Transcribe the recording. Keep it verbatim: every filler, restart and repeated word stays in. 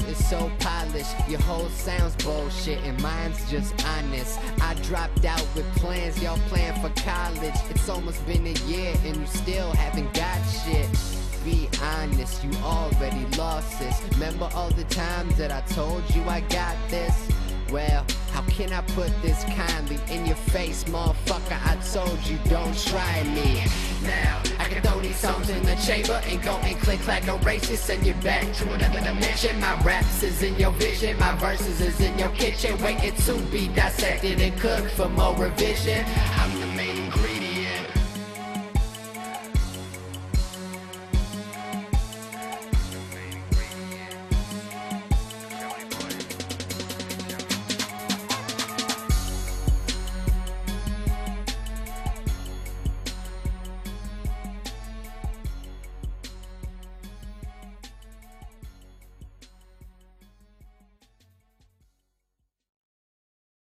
is so polished. Your whole sound's bullshit and mine's just honest. I dropped out with plans, y'all plan for college. It's almost been a year and you still haven't got shit. Be honest, you already lost this. Remember all the times that I told you I got this? Well, how can I put this kindly in your face, motherfucker? I told you don't try me. Now, I can throw these songs in the chamber and go and click like no racist. Send you back to another dimension. My raps is in your vision, my verses is in your kitchen, waiting to be dissected and cooked for more revision. I'm the main